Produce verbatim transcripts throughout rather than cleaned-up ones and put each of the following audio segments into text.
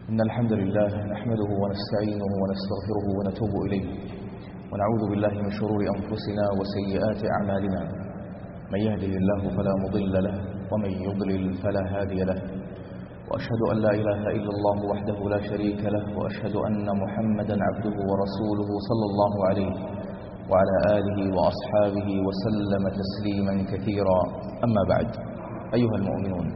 إن الحمد لله نحمده ونستعينه ونستغفره ونتوب إليه ونعوذ بالله من شرور أنفسنا وسيئات أعمالنا. من يهده الله فلا مضل له ومن يضلل فلا هادي له، وأشهد أن لا إله إلا الله وحده لا شريك له، وأشهد أن محمدا عبده ورسوله صلى الله عليه وعلى آله وأصحابه وسلم تسليما كثيرا. أما بعد، أيها المؤمنون،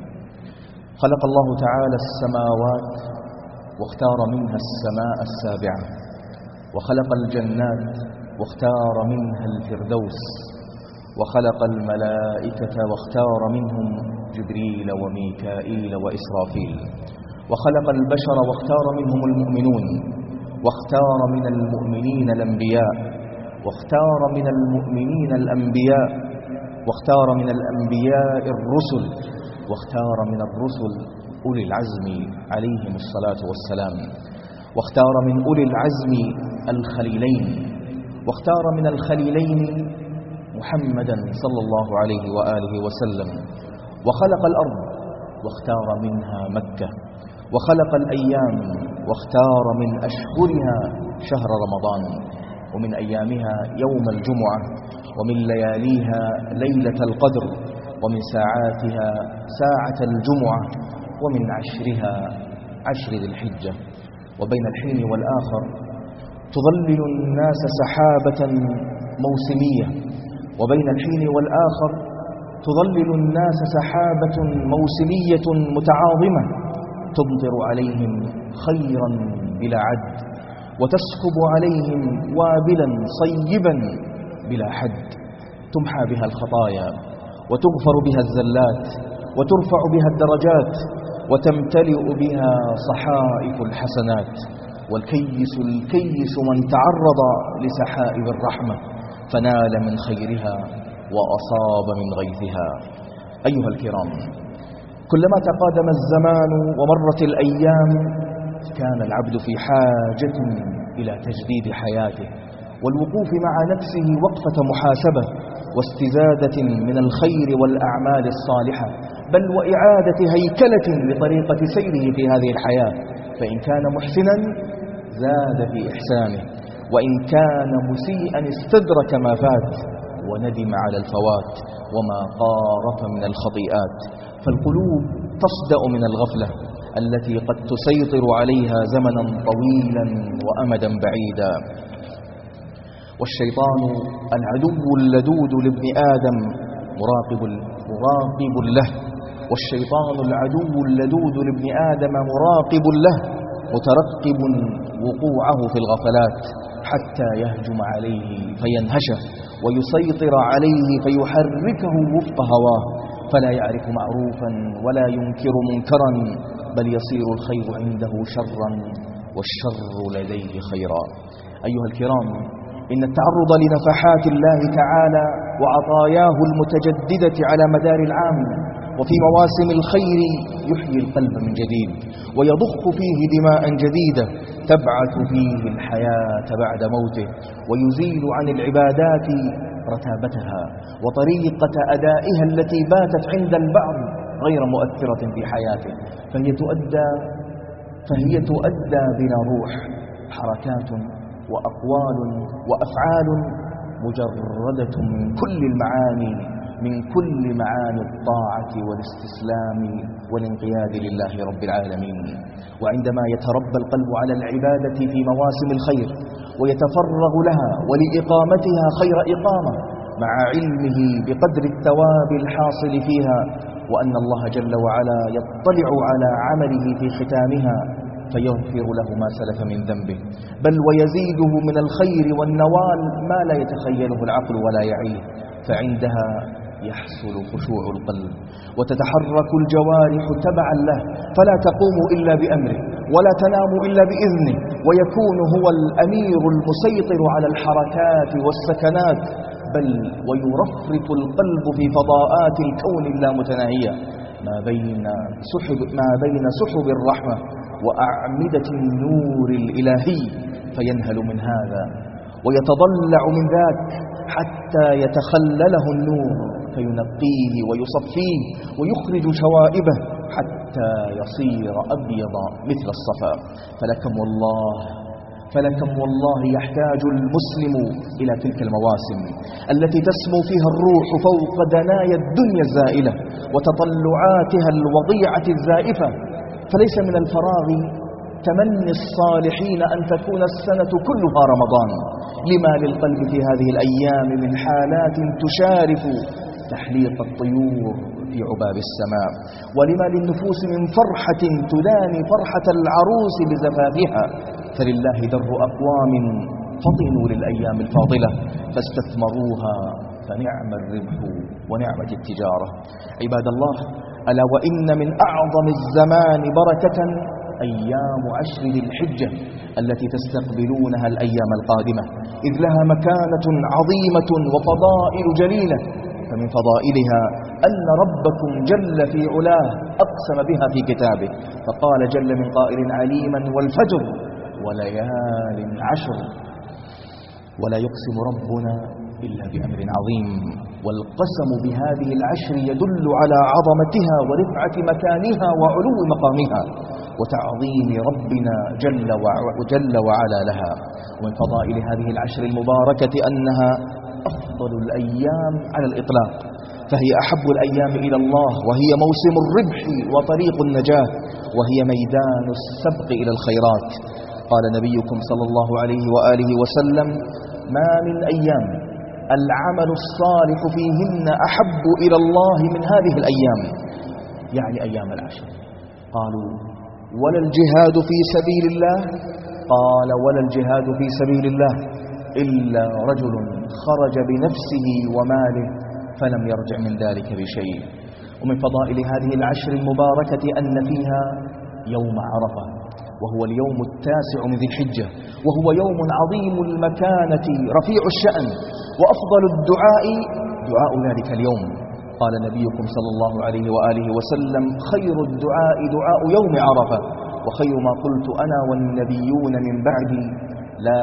خلق الله تعالى السماوات واختار منها السماء السابعة، وخلق الجنات واختار منها الفردوس، وخلق الملائكة واختار منهم جبريل وميكائيل وإسرافيل، وخلق البشر واختار منهم المؤمنون، واختار من المؤمنين الأنبياء، واختار من المؤمنين الأنبياء، واختار من الأنبياء الرسل، واختار من الرسل أولي العزم عليهم الصلاة والسلام، واختار من أولي العزم الخليلين، واختار من الخليلين محمدا صلى الله عليه وآله وسلم، وخلق الأرض واختار منها مكة، وخلق الأيام واختار من أشهرها شهر رمضان، ومن أيامها يوم الجمعة، ومن لياليها ليلة القدر، ومن ساعاتها ساعة الجمعة، ومن عشرها عشر ذي الحجة. وبين الحين والآخر تظلل الناس سحابة موسمية، وبين الحين والآخر تظلل الناس سحابة موسمية متعاظمة تمطر عليهم خيرا بلا عد، وتسكب عليهم وابلا صيبا بلا حد، تمحى بها الخطايا، وتغفر بها الزلات، وترفع بها الدرجات، وتمتلئ بها صحائف الحسنات. والكيس الكيس من تعرض لسحائب الرحمة فنال من خيرها وأصاب من غيثها. أيها الكرام، كلما تقادم الزمان ومرت الأيام كان العبد في حاجة إلى تجديد حياته، والوقوف مع نفسه وقفة محاسبة، واستزادة من الخير والأعمال الصالحة، بل وإعادة هيكلة لطريقة سيره في هذه الحياة. فإن كان محسنا زاد في إحسانه، وإن كان مسيئا استدرك ما فات وندم على الفوات وما قارف من الخطيئات. فالقلوب تصدأ من الغفلة التي قد تسيطر عليها زمنا طويلا وأمدا بعيدا. والشيطان العدو اللدود لابن آدم مراقب مراقب له والشيطان العدو اللدود لابن آدم مراقب له مترقب وقوعه في الغفلات حتى يهجم عليه فينهشه، ويسيطر عليه فيحركه وفق هواه، فلا يعرف معروفا ولا ينكر منكرا، بل يصير الخير عنده شرا والشر لديه خيرا. أيها الكرام، إن التعرض لنفحات الله تعالى وعطاياه المتجددة على مدار العام وفي مواسم الخير يحيي القلب من جديد، ويضخ فيه دماء جديدة تبعث فيه الحياة بعد موته، ويزيل عن العبادات رتابتها وطريقة أدائها التي باتت عند البعض غير مؤثرة في حياته، فهي تؤدى فهي تؤدى بلا روح، حركات وأقوال وأفعال مجردة من كل المعاني من كل معاني الطاعة والاستسلام والانقياد لله رب العالمين. وعندما يتربى القلب على العبادة في مواسم الخير ويتفرغ لها ولإقامتها خير إقامة، مع علمه بقدر الثواب الحاصل فيها، وأن الله جل وعلا يطلع على عمله في ختامها فيغفر له ما سلف من ذنبه، بل ويزيده من الخير والنوال ما لا يتخيله العقل ولا يعيه. فعندها يحصل خشوع القلب وتتحرك الجوارح تبعا له، فلا تقوم إلا بأمره ولا تنام إلا بإذنه، ويكون هو الأمير المسيطر على الحركات والسكنات، بل ويرفرف القلب في فضاءات الكون اللامتناهية ما بين سحب, ما بين سحب الرحمة وأعمدة النور الإلهي، فينهل من هذا ويتضلع من ذاك حتى يتخلله النور فينقيه ويصفيه ويخرج شوائبه، حتى يصير أبيض مثل الصفا. فلكم والله فلكم والله يحتاج المسلم إلى تلك المواسم التي تسمو فيها الروح فوق دنايا الدنيا الزائلة وتطلعاتها الوضيعة الزائفة. فليس من الفراغ تمني الصالحين أن تكون السنة كلها رمضان، لما للقلب في هذه الأيام من حالات تشارف تحليق الطيور في عباب السماء، ولما للنفوس من فرحة تداني فرحة العروس بزفافها. فلله در أقوام فطنوا للأيام الفاضلة فاستثمروها فنعم الربح ونعمة التجارة. عباد الله، ألا وإن من أعظم الزمان بركة أيام عشر ذي الحجة التي تستقبلونها الأيام القادمة، إذ لها مكانة عظيمة وفضائل جليلة. فمن فضائلها أن ربكم جل في علاه أقسم بها في كتابه، فقال جل من قائل عليما والفجر وليال عشر. ولا يقسم ربنا إلا بأمر عظيم، والقسم بهذه العشر يدل على عظمتها ورفعة مكانها وعلو مقامها وتعظيم ربنا جل وجل وعلا لها. ومن فضائل هذه العشر المباركة أنها أفضل الأيام على الإطلاق، فهي أحب الأيام إلى الله، وهي موسم الربح وطريق النجاة، وهي ميدان السبق إلى الخيرات. قال نبيكم صلى الله عليه وآله وسلم: ما من أيام العمل الصالح فيهن أحب إلى الله من هذه الأيام، يعني أيام العشر. قالوا: ولا الجهاد في سبيل الله؟ قال: ولا الجهاد في سبيل الله إلا رجل خرج بنفسه وماله فلم يرجع من ذلك بشيء. ومن فضائل هذه العشر المباركة أن فيها يوم عرفة، وهو اليوم التاسع من ذي الحجة، وهو يوم عظيم المكانة رفيع الشأن، وأفضل الدعاء دعاء ذلك اليوم. قال نبيكم صلى الله عليه وآله وسلم: خير الدعاء دعاء يوم عرفة، وخير ما قلت أنا والنبيون من بعدي لا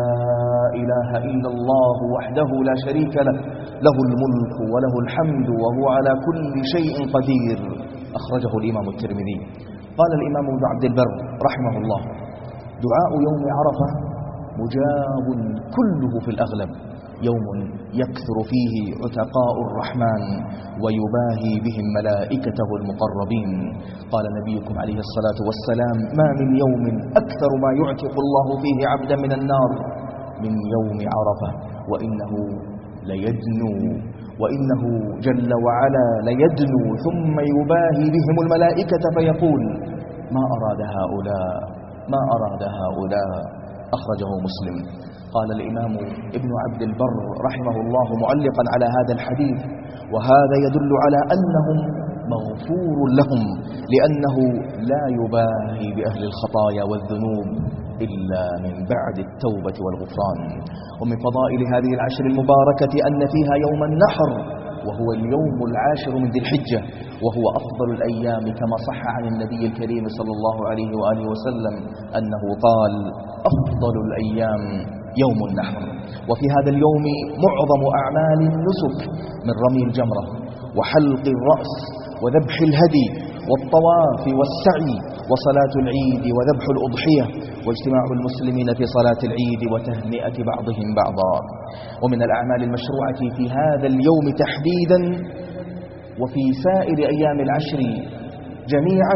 إله إلا الله وحده لا شريك له، له الملك وله الحمد وهو على كل شيء قدير. أخرجه الإمام الترمذي. قال الإمام ابن عبد البر رحمه الله: دعاء يوم عرفة مجاب كله في الأغلب، يوم يكثر فيه عتقاء الرحمن ويباهي بهم ملائكته المقربين. قال نبيكم عليه الصلاة والسلام: ما من يوم أكثر ما يعتق الله فيه عبدا من النار من يوم عرفة، وإنه ليدنو وإنه جل وعلا ليدنو ثم يباهي بهم الملائكة فيقول: ما أراد هؤلاء ما أراد هؤلاء. أخرجه مسلم. قال الإمام ابن عبد البر رحمه الله معلقا على هذا الحديث: وهذا يدل على أنهم مغفور لهم، لأنه لا يباهي بأهل الخطايا والذنوب إلا من بعد التوبة والغفران. ومن فضائل هذه العشر المباركة أن فيها يوم النحر، وهو اليوم العاشر من ذي الحجة، وهو أفضل الأيام كما صح عن النبي الكريم صلى الله عليه وآله وسلم أنه قال: أفضل الأيام يوم النحر. وفي هذا اليوم معظم أعمال النسك من رمي الجمرة وحلق الرأس وذبح الهدي والطواف والسعي وصلاة العيد وذبح الأضحية واجتماع المسلمين في صلاة العيد وتهنئة بعضهم بعضا. ومن الأعمال المشروعة في هذا اليوم تحديدا وفي سائر أيام العشر جميعا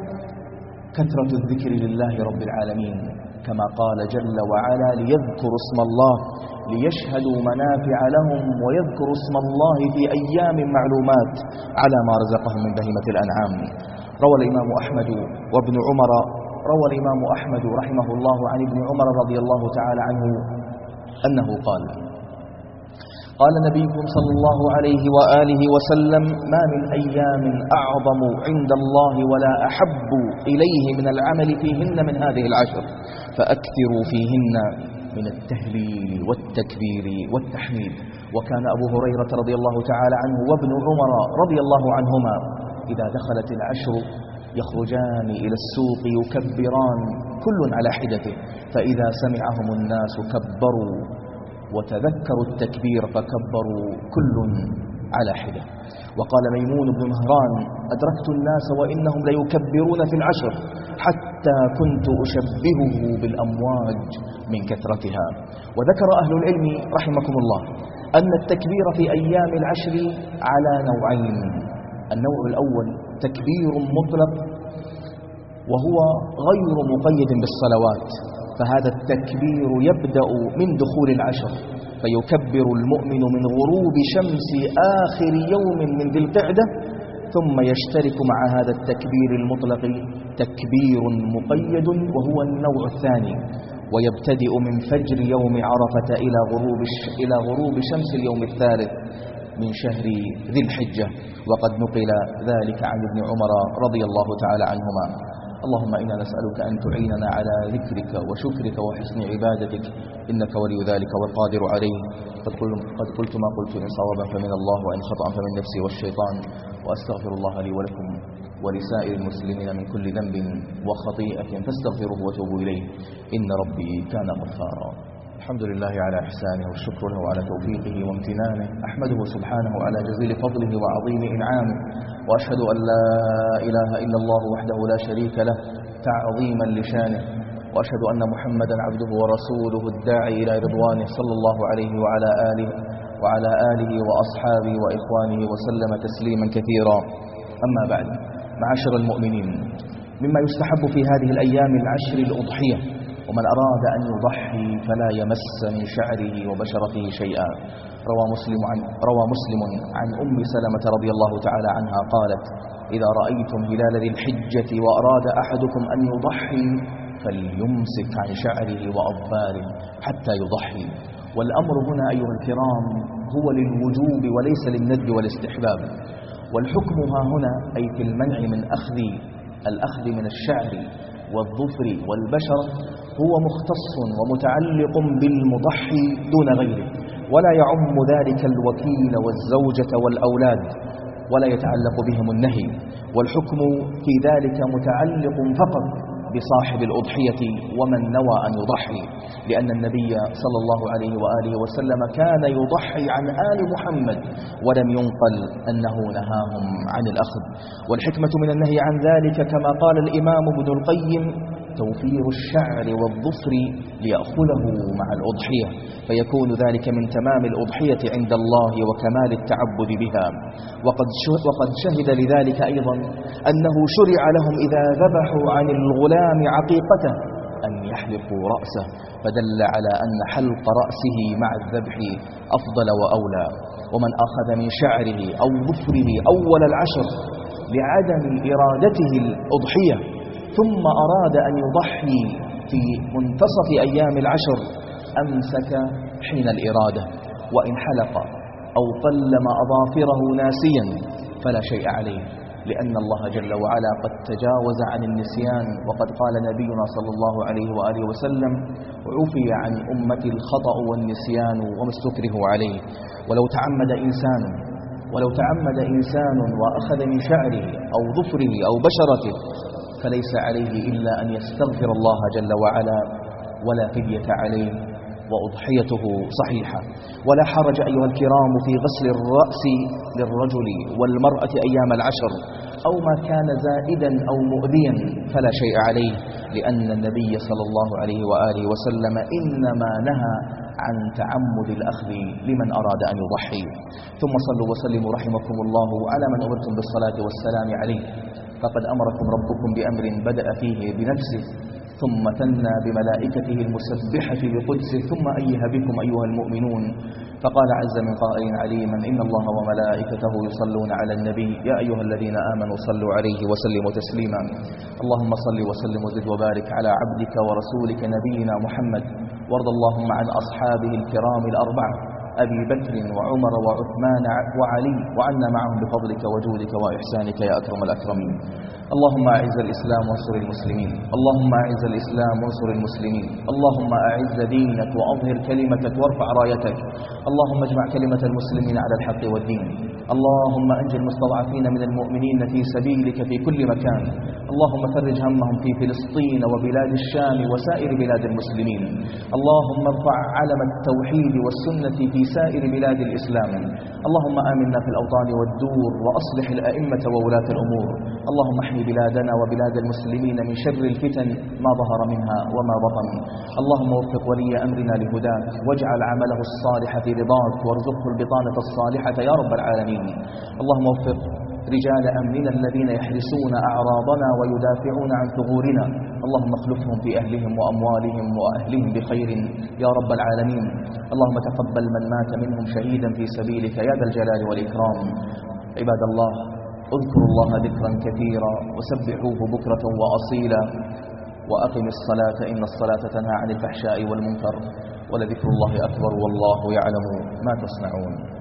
كثرة الذكر لله رب العالمين، كما قال جل وعلا: ليذكروا اسم الله ليشهدوا منافع لهم ويذكروا اسم الله في أيام معلومات على ما رزقهم من بهيمة الأنعام. روى الإمام أحمد وابن عمر روى الإمام أحمد رحمه الله عن ابن عمر رضي الله تعالى عنه أنه قال: قال نبيكم صلى الله عليه وآله وسلم: ما من أيام أعظم عند الله ولا أحب إليه من العمل فيهن من هذه العشر، فأكثروا فيهن من التهليل والتكبير والتحميد. وكان أبو هريرة رضي الله تعالى عنه وابن عمر رضي الله عنهما إذا دخلت العشر يخرجان إلى السوق يكبران كل على حدته، فإذا سمعهم الناس كبروا وتذكروا التكبير فكبروا كل على حدة. وقال ميمون بن مهران: أدركت الناس وإنهم ليكبرون في العشر حتى كنت أشبهه بالأمواج من كثرتها. وذكر أهل العلم رحمكم الله أن التكبير في أيام العشر على نوعين: النوع الأول تكبير مطلق وهو غير مقيد بالصلوات، فهذا التكبير يبدأ من دخول العشر، فيكبر المؤمن من غروب شمس آخر يوم من ذي القعدة، ثم يشترك مع هذا التكبير المطلق تكبير مقيد وهو النوع الثاني، ويبتدئ من فجر يوم عرفة إلى غروب إلى غروب شمس اليوم الثالث من شهر ذي الحجة. وقد نقل ذلك عن ابن عمر رضي الله تعالى عنهما. اللهم إنا نسألك أن تعيننا على ذكرك وشكرك وحسن عبادتك، إنك ولي ذلك والقادر عليه. قد قلت ما قلت إن صوابا فمن الله وإن خطأ فمن نفسي والشيطان، وأستغفر الله لي ولكم ولسائر المسلمين من كل ذنب وخطيئة فاستغفروه وتوبوا إليه، إن ربي كان غفارا. الحمد لله على إحسانه والشكر له على توفيقه وامتنانه، أحمده سبحانه على جزيل فضله وعظيم إنعامه، وأشهد أن لا إله إلا الله وحده لا شريك له تعظيما لشانه، وأشهد أن محمدا عبده ورسوله الداعي إلى رضوانه صلى الله عليه وعلى آله وعلى آله وأصحابه وإخوانه وسلم تسليما كثيرا. أما بعد، معاشر المؤمنين، مما يستحب في هذه الأيام العشر الأضحية، ومن أراد أن يضحي فلا يمس من شعره وبشرته شيئا. روى مسلم عن, روى مسلم عن أم سلمة رضي الله تعالى عنها قالت: إذا رأيتم هلال ذي الحجة وأراد أحدكم أن يضحي فليمسك عن شعره وأظفاره حتى يضحي. والأمر هنا أيها الكرام هو للوجوب وليس للندب والاستحباب، والحكم ها هنا أي في المنع من أخذ الأخذ من الشعر والظفر والبشرة هو مختص ومتعلق بالمضحي دون غيره، ولا يعم ذلك الوكيل والزوجة والأولاد، ولا يتعلق بهم النهي. والحكم في ذلك متعلق فقط بصاحب الأضحية ومن نوى أن يضحي، لأن النبي صلى الله عليه وآله وسلم كان يضحي عن آل محمد، ولم ينقل أنه نهاهم عن الأخذ. والحكمة من النهي عن ذلك كما قال الإمام ابن القيم توفير الشعر والظفر ليأخذه مع الأضحية، فيكون ذلك من تمام الأضحية عند الله وكمال التعبد بها. وقد وقد شهد لذلك أيضا أنه شرع لهم إذا ذبحوا عن الغلام عقيقته أن يحلقوا رأسه، فدل على أن حلق رأسه مع الذبح أفضل وأولى. ومن أخذ من شعره أو ظفره أول العشر لعدم إرادته الأضحية ثم أراد أن يضحي في منتصف أيام العشر أمسك حين الإرادة، وإن حلق أو قلم أظافره ناسيا فلا شيء عليه، لأن الله جل وعلا قد تجاوز عن النسيان. وقد قال نبينا صلى الله عليه وآله وسلم: عفي عن أمتي الخطأ والنسيان وما استكرهوا عليه. ولو تعمد إنسان ولو تعمد إنسان وأخذ من شعره أو ظفره أو بشرته فليس عليه إلا أن يستغفر الله جل وعلا، ولا فدية عليه، وأضحيته صحيحة. ولا حرج أيها الكرام في غسل الرأس للرجل والمرأة أيام العشر، أو ما كان زائدا أو مؤذيا فلا شيء عليه، لأن النبي صلى الله عليه وآله وسلم إنما نهى عن تعمد الأخذ لمن أراد أن يضحي. ثم صلوا وسلموا رحمكم الله على من أمرتم بالصلاة والسلام عليه، فقد أمركم ربكم بأمر بدأ فيه بنفسه ثم ثنى بملائكته المسبحة بقدسه ثم أيه بكم أيها المؤمنون، فقال عز من قائل عليما: إن الله وملائكته يصلون على النبي يا أيها الذين آمنوا صلوا عليه وسلموا تسليما. اللهم صل وسلم وزد وبارك على عبدك ورسولك نبينا محمد، وارض اللهم عن أصحابه الكرام الأربعة أبي بكر وعمر وعثمان وعلي، وعنا معهم بفضلك وجودك وإحسانك يا أكرم الأكرمين. اللهم أعز الإسلام وانصر المسلمين، اللهم أعز الإسلام وانصر المسلمين، اللهم أعز دينك وأظهر كلمتك وارفع رايتك، اللهم اجمع كلمة المسلمين على الحق والدين، اللهم أنجِ المستضعفين من المؤمنين في سبيلك في كل مكان. اللهم فرج همهم في فلسطين وبلاد الشام وسائر بلاد المسلمين. اللهم ارفع علم التوحيد والسنة في سائر بلاد الإسلام. اللهم آمنا في الأوطان والدور وأصلح الأئمة وولاة الأمور. اللهم احمي بلادنا وبلاد المسلمين من شر الفتن ما ظهر منها وما بطن. اللهم وفق ولي أمرنا لهداك واجعل عمله الصالح في رضاك وارزقه البطانة الصالحة يا رب العالمين. اللهم وفق رجال أمننا الذين يحرسون أعراضنا ويدافعون عن ثغورنا. اللهم اخلفهم في أهلهم وأموالهم وأهلهم بخير يا رب العالمين. اللهم تقبل من مات منهم شهيدا في سبيلك يا ذا الجلال والإكرام. عباد الله، اذكروا الله ذكرا كثيرا وسبحوه بكرة وأصيلا وأقم الصلاة إن الصلاة تنهى عن الفحشاء والمنكر ولذكر الله أكبر والله يعلم ما تصنعون.